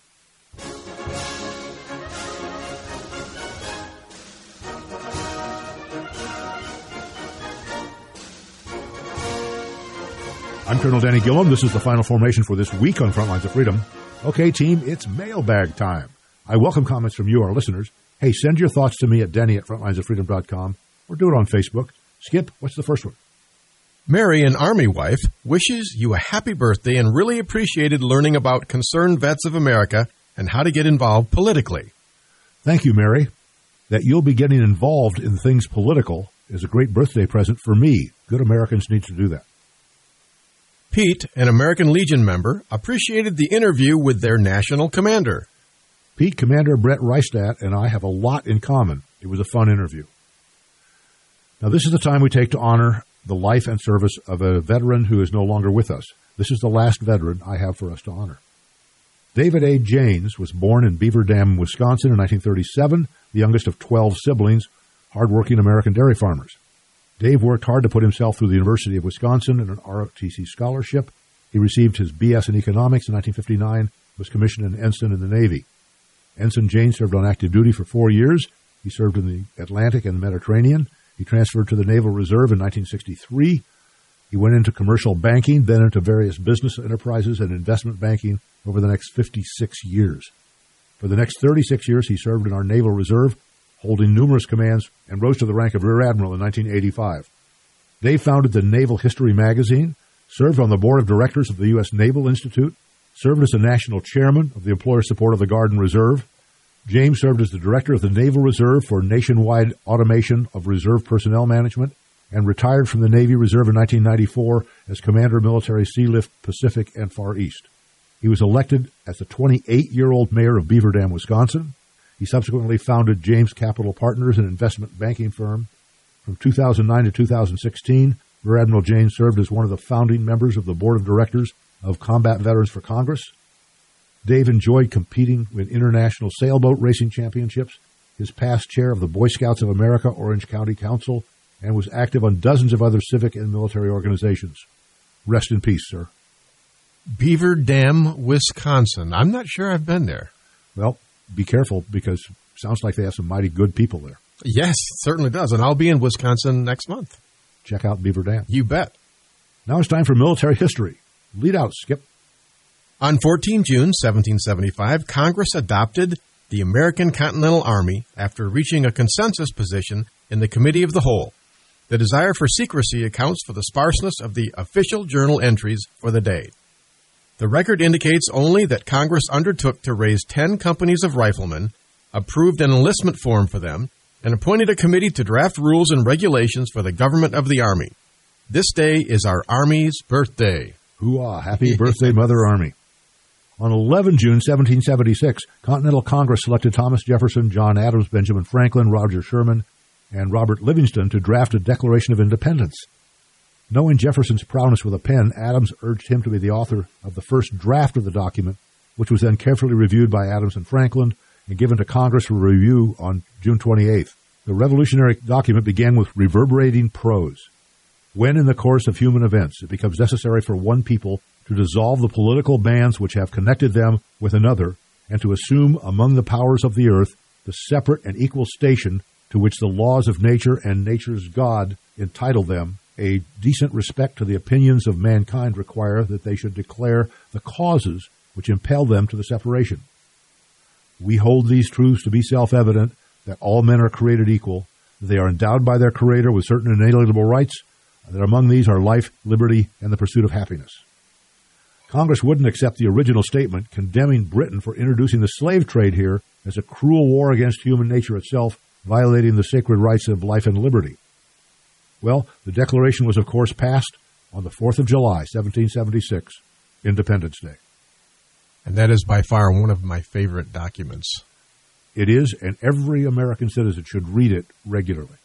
I'm Colonel Danny Gillum. This is the final formation for this week on Frontlines of Freedom. Okay, team, it's mailbag time. I welcome comments from you, our listeners. Hey, send your thoughts to me at Denny at frontlines of freedom dot com or do it on Facebook. Skip, what's the first one? Mary, an Army wife, wishes you a happy birthday and really appreciated learning about Concerned Vets of America and how to get involved politically. Thank you, Mary. That you'll be getting involved in things political is a great birthday present for me. Good Americans need to do that. Pete, an American Legion member, appreciated the interview with their national commander. Pete, Commander Brett Reistadt, and I have a lot in common. It was a fun interview. Now, this is the time we take to honor the life and service of a veteran who is no longer with us. This is the last veteran I have for us to honor. David A. Janes was born in Beaver Dam, Wisconsin in nineteen thirty-seven, the youngest of twelve siblings, hardworking American dairy farmers. Dave worked hard to put himself through the University of Wisconsin and an R O T C scholarship. He received his B S in economics in nineteen fifty-nine, was commissioned an ensign in the Navy. Ensign Janes served on active duty for four years. He served in the Atlantic and the Mediterranean. He transferred to the Naval Reserve in nineteen sixty-three. He went into commercial banking, then into various business enterprises and investment banking over the next fifty-six years. For the next thirty-six years, he served in our Naval Reserve, holding numerous commands, and rose to the rank of Rear Admiral in nineteen eighty-five. Dave founded the Naval History magazine, served on the board of directors of the U S Naval Institute, served as the national chairman of the Employer Support of the Guard and Reserve. James served as the director of the Naval Reserve for nationwide automation of reserve personnel management, and retired from the Navy Reserve in nineteen ninety-four as Commander Military Sea Lift Pacific and Far East. He was elected as the twenty-eight-year-old mayor of Beaver Dam, Wisconsin. He subsequently founded James Capital Partners, an investment banking firm. From two thousand nine to two thousand sixteen, Rear Admiral James served as one of the founding members of the board of directors of Combat Veterans for Congress. Dave enjoyed competing in international sailboat racing championships, is past chair of the Boy Scouts of America Orange County Council, and was active on dozens of other civic and military organizations. Rest in peace, sir. Beaver Dam, Wisconsin. I'm not sure I've been there. Well, be careful, because it sounds like they have some mighty good people there. Yes, it certainly does, and I'll be in Wisconsin next month. Check out Beaver Dam. You bet. Now it's time for military history. Lead out, Skip. On the fourteenth of June, seventeen seventy-five, Congress adopted the American Continental Army after reaching a consensus position in the Committee of the Whole. The desire for secrecy accounts for the sparseness of the official journal entries for the day. The record indicates only that Congress undertook to raise ten companies of riflemen, approved an enlistment form for them, and appointed a committee to draft rules and regulations for the government of the Army. This day is our Army's birthday. Hoo-ah, happy birthday, Mother Army. On the eleventh of June, seventeen seventy-six, Continental Congress selected Thomas Jefferson, John Adams, Benjamin Franklin, Roger Sherman, and Robert Livingston to draft a Declaration of Independence. Knowing Jefferson's prowess with a pen, Adams urged him to be the author of the first draft of the document, which was then carefully reviewed by Adams and Franklin and given to Congress for review on June twenty-eighth. The revolutionary document began with reverberating prose. When in the course of human events it becomes necessary for one people to dissolve the political bands which have connected them with another, and to assume among the powers of the earth the separate and equal station to which the laws of nature and nature's God entitle them, a decent respect to the opinions of mankind require that they should declare the causes which impel them to the separation. We hold these truths to be self-evident, that all men are created equal, that they are endowed by their Creator with certain inalienable rights, and that among these are life, liberty, and the pursuit of happiness. Congress wouldn't accept the original statement condemning Britain for introducing the slave trade here as a cruel war against human nature itself, violating the sacred rights of life and liberty. Well, the Declaration was, of course, passed on the fourth of July, seventeen seventy-six, Independence Day. And that is by far one of my favorite documents. It is, and every American citizen should read it regularly.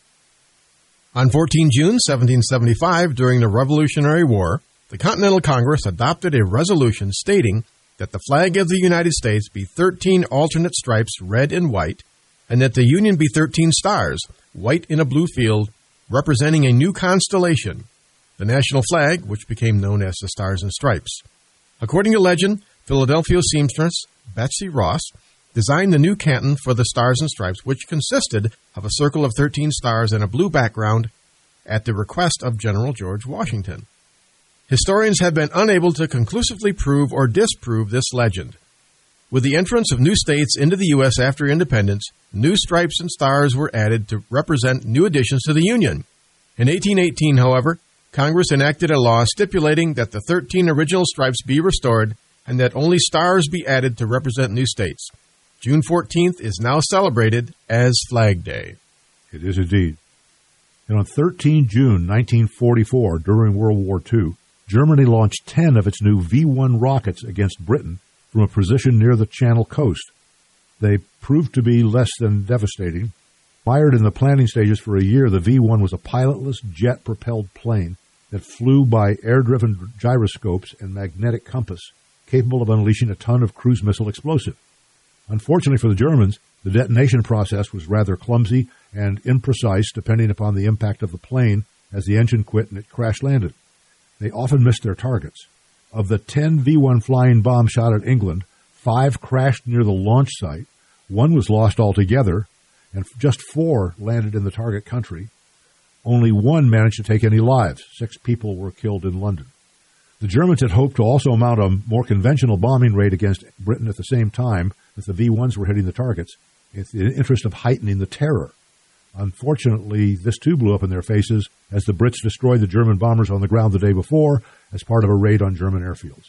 On the fourteenth of June, seventeen seventy-five, during the Revolutionary War, the Continental Congress adopted a resolution stating that the flag of the United States be thirteen alternate stripes, red and white, and that the Union be thirteen stars, white in a blue field, representing a new constellation, the national flag, which became known as the Stars and Stripes. According to legend, Philadelphia seamstress Betsy Ross designed the new canton for the Stars and Stripes, which consisted of a circle of thirteen stars and a blue background at the request of General George Washington. Historians have been unable to conclusively prove or disprove this legend. With the entrance of new states into the U S after independence, new stripes and stars were added to represent new additions to the Union. In eighteen eighteen, however, Congress enacted a law stipulating that the thirteen original stripes be restored and that only stars be added to represent new states. June fourteenth is now celebrated as Flag Day. It is indeed. And on the thirteenth of June, nineteen forty-four, during World War Two, Germany launched ten of its new V one rockets against Britain from a position near the Channel coast. They proved to be less than devastating. Mired in the planning stages for a year, the V one was a pilotless, jet-propelled plane that flew by air-driven gyroscopes and magnetic compass, capable of unleashing a ton of cruise missile explosive. Unfortunately for the Germans, the detonation process was rather clumsy and imprecise, depending upon the impact of the plane as the engine quit and it crash-landed. They often missed their targets. Of the ten V one flying bombs shot at England, five crashed near the launch site, one was lost altogether, and just four landed in the target country. Only one managed to take any lives. Six people were killed in London. The Germans had hoped to also mount a more conventional bombing raid against Britain at the same time that the V ones were hitting the targets, in the interest of heightening the terror. Unfortunately, this too blew up in their faces as the Brits destroyed the German bombers on the ground the day before as part of a raid on German airfields.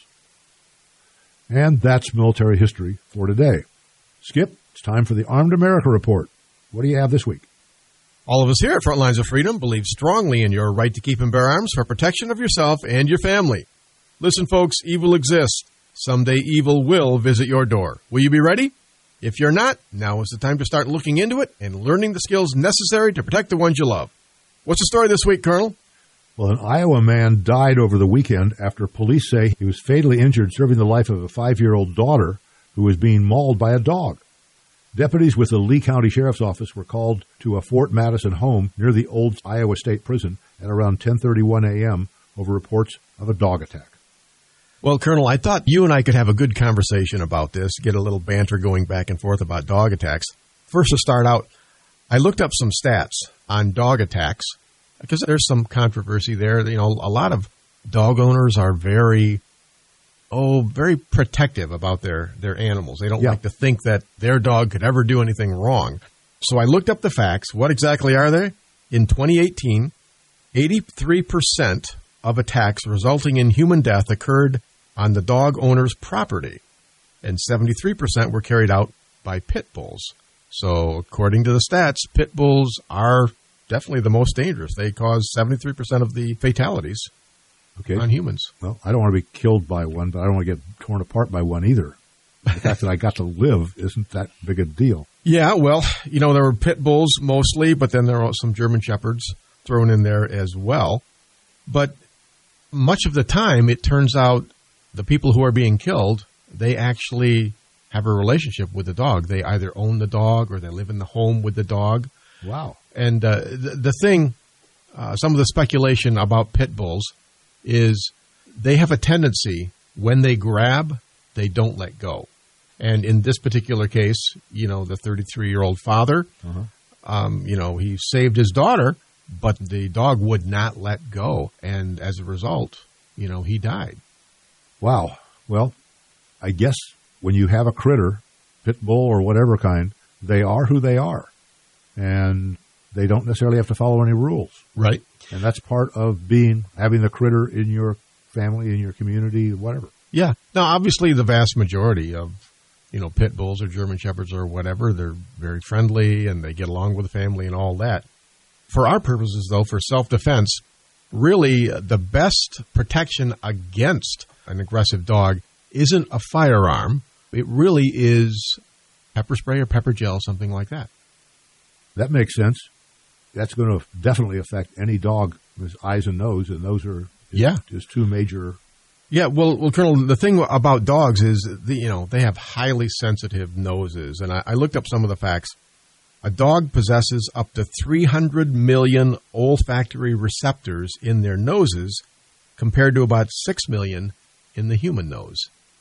And that's military history for today. Skip, it's time for the Armed America Report. What do you have this week? All of us here at Frontlines of Freedom believe strongly in your right to keep and bear arms for protection of yourself and your family. Listen, folks, evil exists. Someday evil will visit your door. Will you be ready? If you're not, now is the time to start looking into it and learning the skills necessary to protect the ones you love. What's the story this week, Colonel? Well, an Iowa man died over the weekend after police say he was fatally injured serving the life of a five-year-old daughter who was being mauled by a dog. Deputies with the Lee County Sheriff's Office were called to a Fort Madison home near the old Iowa State Prison at around ten thirty-one a.m. over reports of a dog attack. Well, Colonel, I thought you and I could have a good conversation about this, get a little banter going back and forth about dog attacks. First, to start out, I looked up some stats on dog attacks because there's some controversy there. You know, a lot of dog owners are very, oh, very protective about their, their animals. They don't yeah. like to think that their dog could ever do anything wrong. So I looked up the facts. What exactly are they? In twenty eighteen, eighty-three percent of attacks resulting in human death occurred on the dog owner's property, and seventy-three percent were carried out by pit bulls. So according to the stats, pit bulls are definitely the most dangerous. They cause seventy-three percent of the fatalities okay. on humans. Well, I don't want to be killed by one, but I don't want to get torn apart by one either. The fact that I got to live isn't that big a deal. Yeah, well, you know, there were pit bulls mostly, but then there were some German shepherds thrown in there as well. But much of the time, it turns out the people who are being killed they actually have a relationship with the dog. They either own the dog or they live in the home with the dog. Wow. And uh, the, the thing, uh, some of the speculation about pit bulls is they have a tendency, when they grab, they don't let go. And in this particular case, you know, the thirty-three-year-old father, Uh-huh. um, you know, he saved his daughter, but the dog would not let go. And as a result, you know, he died. Wow. Well, I guess when you have a critter, pit bull or whatever kind, they are who they are. And they don't necessarily have to follow any rules. Right. And that's part of being, having the critter in your family, in your community, whatever. Yeah. Now, obviously, the vast majority of, you know, pit bulls or German shepherds or whatever, they're very friendly and they get along with the family and all that. For our purposes, though, for self-defense, really the best protection against an aggressive dog isn't a firearm. It really is pepper spray or pepper gel, something like that. That makes sense. That's going to definitely affect any dog with eyes and nose, and those are yeah. just two major. Yeah, well, well, Colonel, the thing about dogs is, the, you know, they have highly sensitive noses, and I, I looked up some of the facts. A dog possesses up to three hundred million olfactory receptors in their noses, compared to about six million in the human nose.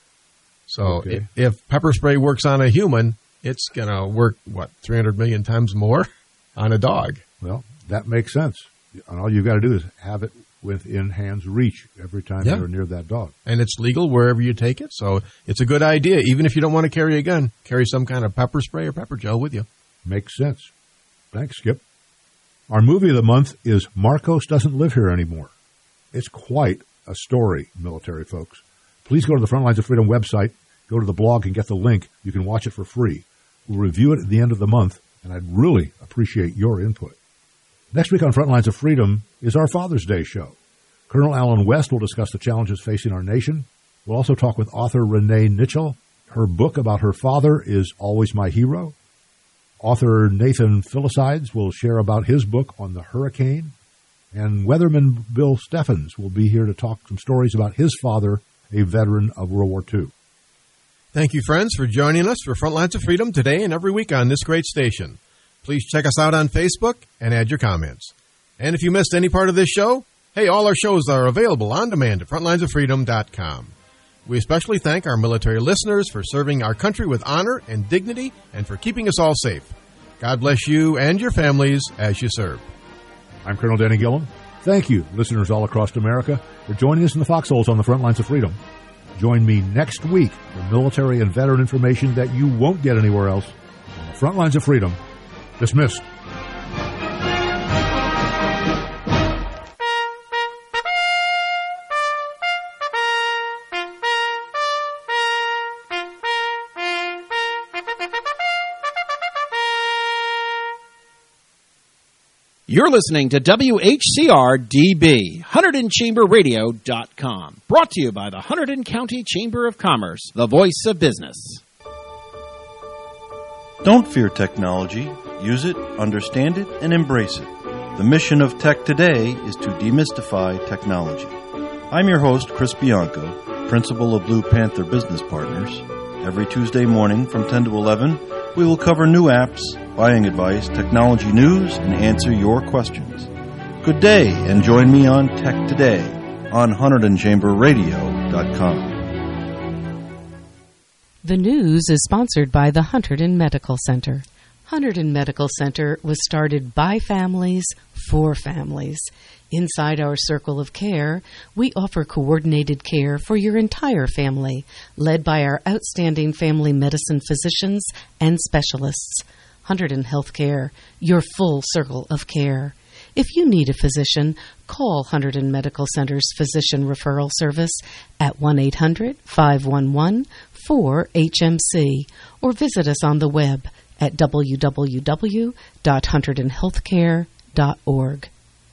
So Okay. if, if pepper spray works on a human, it's going to work, what, three hundred million times more on a dog. Well, that makes sense. And all you've got to do is have it within hand's reach every time Yeah. you're near that dog. And it's legal wherever you take it, so it's a good idea. Even if you don't want to carry a gun, carry some kind of pepper spray or pepper gel with you. Makes sense. Thanks, Skip. Our movie of the month is Marcos Doesn't Live Here Anymore. It's quite a story, military folks. Please go to the Frontlines of Freedom website, go to the blog and get the link. You can watch it for free. We'll review it at the end of the month, and I'd really appreciate your input. Next week on Frontlines of Freedom is our Father's Day show. Colonel Alan West will discuss the challenges facing our nation. We'll also talk with author Renee Nichol. Her book about her father is Always My Hero. Author Nathan Philicides will share about his book on the hurricane. And weatherman Bill Steffens will be here to talk some stories about his father, a veteran of World War Two. Thank you, friends, for joining us for Frontlines of Freedom today and every week on this great station. Please check us out on Facebook and add your comments. And if you missed any part of this show, hey, all our shows are available on demand at frontlines of freedom dot com. We especially thank our military listeners for serving our country with honor and dignity and for keeping us all safe. God bless you and your families as you serve. I'm Colonel Danny Gillum. Thank you, listeners all across America, for joining us in the foxholes on the Frontlines of Freedom. Join me next week for military and veteran information that you won't get anywhere else on the Frontlines of Freedom. Dismissed. You're listening to W H C R D B, Hunterdon Chamber Radio dot com. Brought to you by the Hunterdon County Chamber of Commerce, the voice of business. Don't fear technology. Use it, understand it, and embrace it. The mission of Tech Today is to demystify technology. I'm your host, Chris Bianco, principal of Blue Panther Business Partners. Every Tuesday morning from ten to eleven, we will cover new apps, buying advice, technology news, and answer your questions. Good day, and join me on Tech Today on Hunterdon Chamber Radio dot com. The news is sponsored by the Hunterdon Medical Center. Hunterdon Medical Center was started by families for families. Inside our circle of care, we offer coordinated care for your entire family, led by our outstanding family medicine physicians and specialists. Hunterdon Healthcare, your full circle of care. If you need a physician, call Hunterdon Medical Center's Physician Referral Service at one eight hundred, five one one, four H M C or visit us on the web at w w w dot hunterdon healthcare dot org.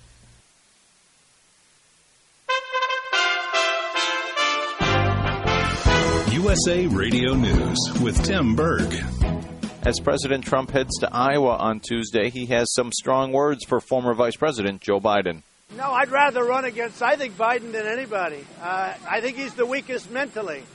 U S A Radio News with Tim Berg. As President Trump heads to Iowa on Tuesday, he has some strong words for former Vice President Joe Biden. No, I'd rather run against, I think, Biden than anybody. Uh, I think he's the weakest mentally.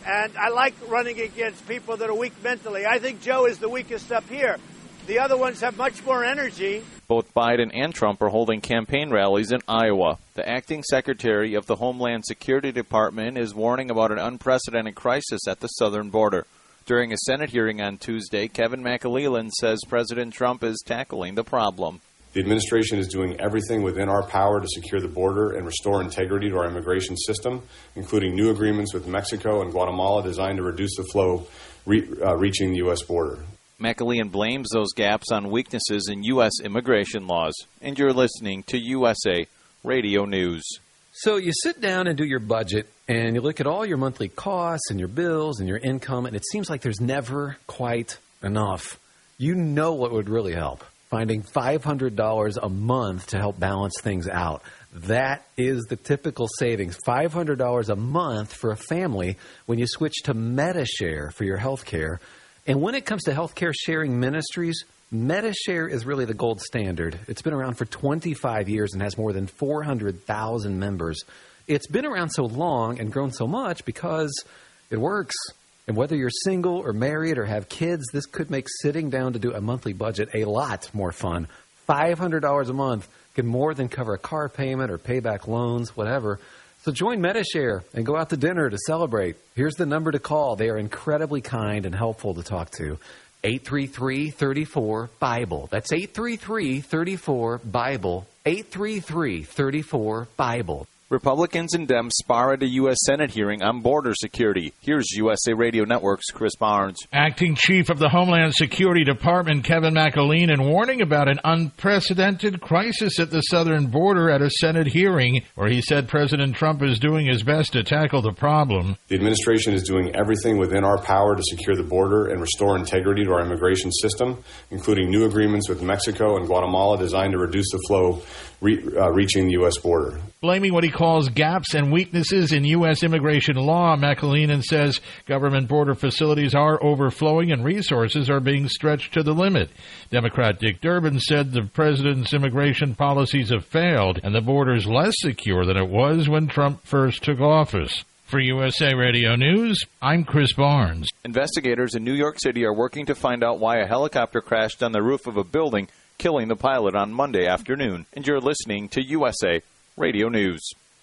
And I like running against people that are weak mentally. I think Joe is the weakest up here. The other ones have much more energy. Both Biden and Trump are holding campaign rallies in Iowa. The acting secretary of the Homeland Security Department is warning about an unprecedented crisis at the southern border. During a Senate hearing on Tuesday, Kevin McAlealan says President Trump is tackling the problem. The administration is doing everything within our power to secure the border and restore integrity to our immigration system, including new agreements with Mexico and Guatemala designed to reduce the flow re- uh, reaching the U S border. McAlealan blames those gaps on weaknesses in U S immigration laws. And you're listening to U S A Radio News. So you sit down and do your budget, and you look at all your monthly costs and your bills and your income, and it seems like there's never quite enough. You know what would really help? Finding five hundred dollars a month to help balance things out. That is the typical savings, five hundred dollars a month for a family when you switch to Medi-Share for your health care. And when it comes to healthcare sharing ministries, Medi-Share is really the gold standard. It's been around for twenty-five years and has more than four hundred thousand members. It's been around so long and grown so much because it works. And whether you're single or married or have kids, this could make sitting down to do a monthly budget a lot more fun. five hundred dollars a month can more than cover a car payment or pay back loans, whatever. So join Medi-Share and go out to dinner to celebrate. Here's the number to call. They are incredibly kind and helpful to talk to. eight three three, three four, BIBLE. That's eight three three, three four, BIBLE. eight three three, three four, BIBLE. Republicans and Dems spar at a U S Senate hearing on border security. Here's U S A Radio Network's Chris Barnes. Acting Chief of the Homeland Security Department, Kevin McAlealan, warning about an unprecedented crisis at the southern border at a Senate hearing where he said President Trump is doing his best to tackle the problem. The administration is doing everything within our power to secure the border and restore integrity to our immigration system, including new agreements with Mexico and Guatemala designed to reduce the flow re- uh, reaching the U S border. Blaming what he calls gaps and weaknesses in U S immigration law, McAlealan says government border facilities are overflowing and resources are being stretched to the limit. Democrat Dick Durbin said the president's immigration policies have failed and the border is less secure than it was when Trump first took office. For U S A Radio News, I'm Chris Barnes. Investigators in New York City are working to find out why a helicopter crashed on the roof of a building, killing the pilot on Monday afternoon. And you're listening to U S A Radio News.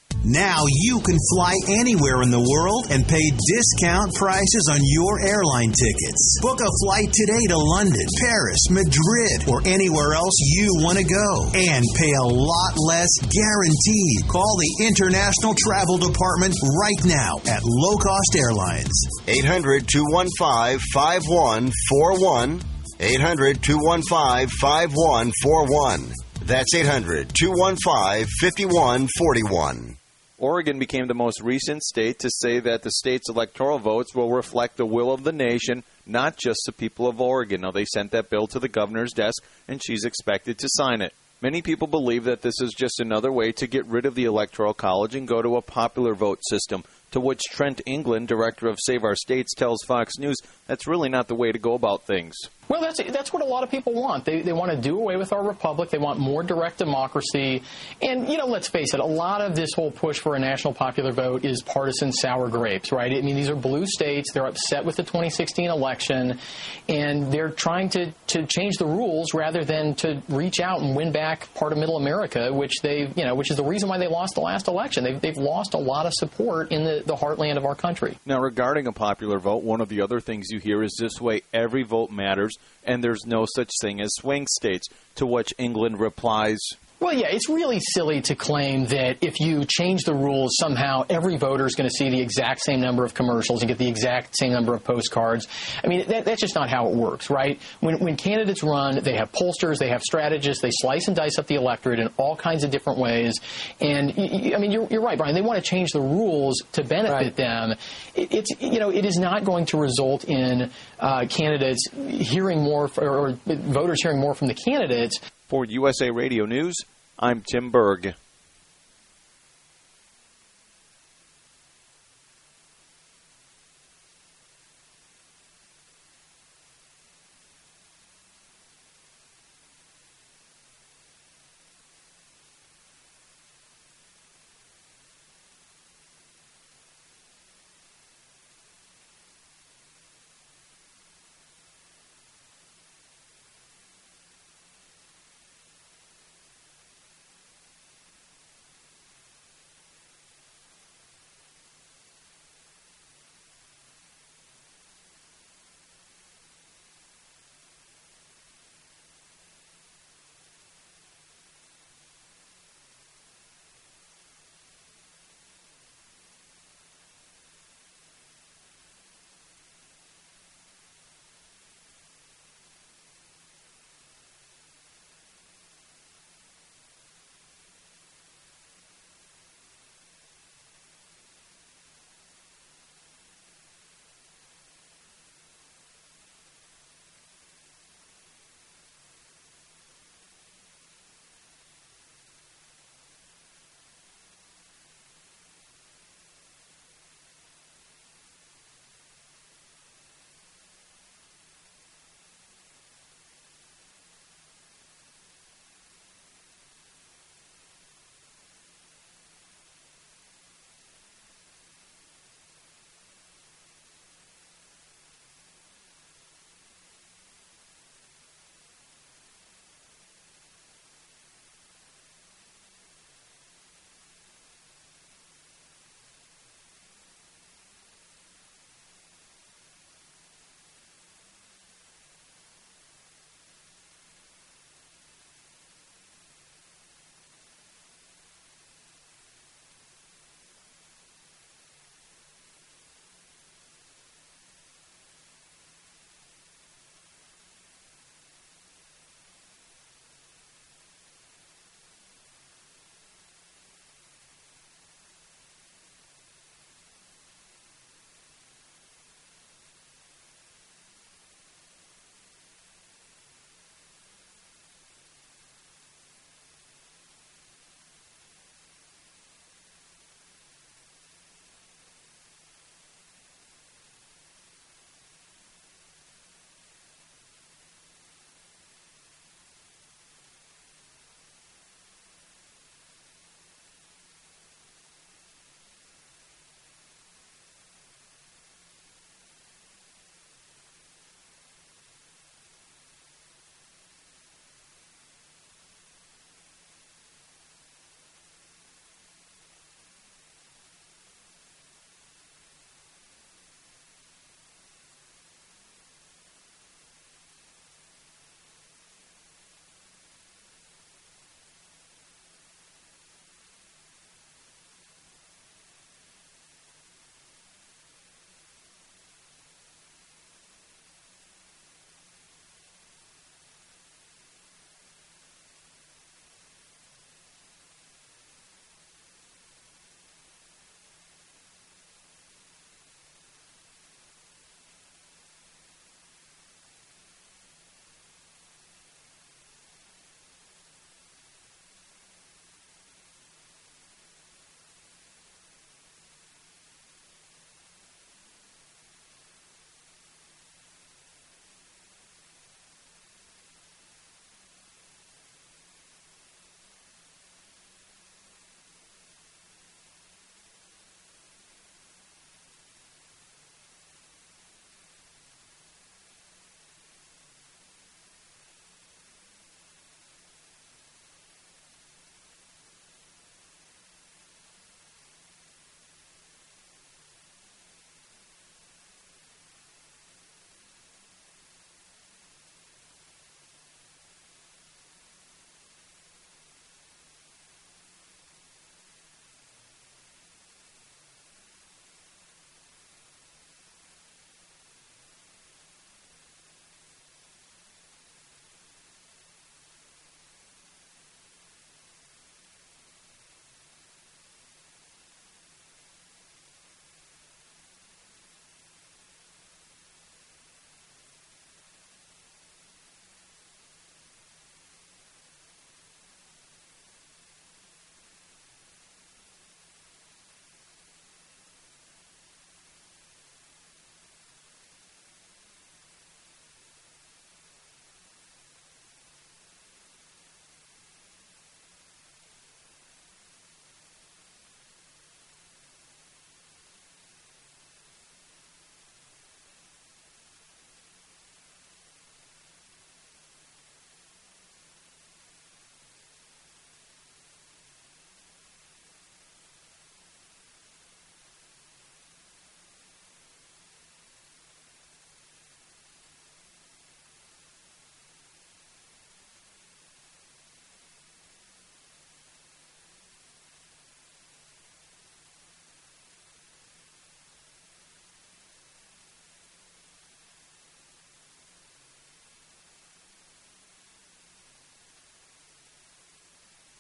Now you can fly anywhere in the world and pay discount prices on your airline tickets. Book a flight today to London, Paris, Madrid, or anywhere else you want to go. And pay a lot less guaranteed. Call the International Travel Department right now at Low Cost Airlines. eight hundred, two one five, five one four one. eight hundred, two one five, five one four one. That's eight hundred, two one five, five one four one. Oregon became the most recent state to say that the state's electoral votes will reflect the will of the nation, not just the people of Oregon. Now, they sent that bill to the governor's desk, and she's expected to sign it. Many people believe that this is just another way to get rid of the Electoral College and go to a popular vote system, to which Trent England, director of Save Our States, tells Fox News that's really not the way to go about things. Well, that's that's what a lot of people want. They they want to do away with our republic. They want more direct democracy. And, you know, let's face it, a lot of this whole push for a national popular vote is partisan sour grapes, right? I mean, these are blue states. They're upset with the twenty sixteen election, and they're trying to, to change the rules rather than to reach out and win back part of Middle America, which they, you know, which is the reason why they lost the last election. They've, they've lost a lot of support in the, the heartland of our country. Now, regarding a popular vote, one of the other things you hear is this way every vote matters, and there's no such thing as swing states, to which England replies, well, yeah, it's really silly to claim that if you change the rules, somehow every voter is going to see the exact same number of commercials and get the exact same number of postcards. I mean, that, that's just not how it works, right? When, when candidates run, they have pollsters, they have strategists, they slice and dice up the electorate in all kinds of different ways. And, I mean, you're, you're right, Brian. They want to change the rules to benefit right. them. It, it's, you know, it is not going to result in uh, candidates hearing more, for, or voters hearing more from the candidates. For U S A Radio News, I'm Tim Berg.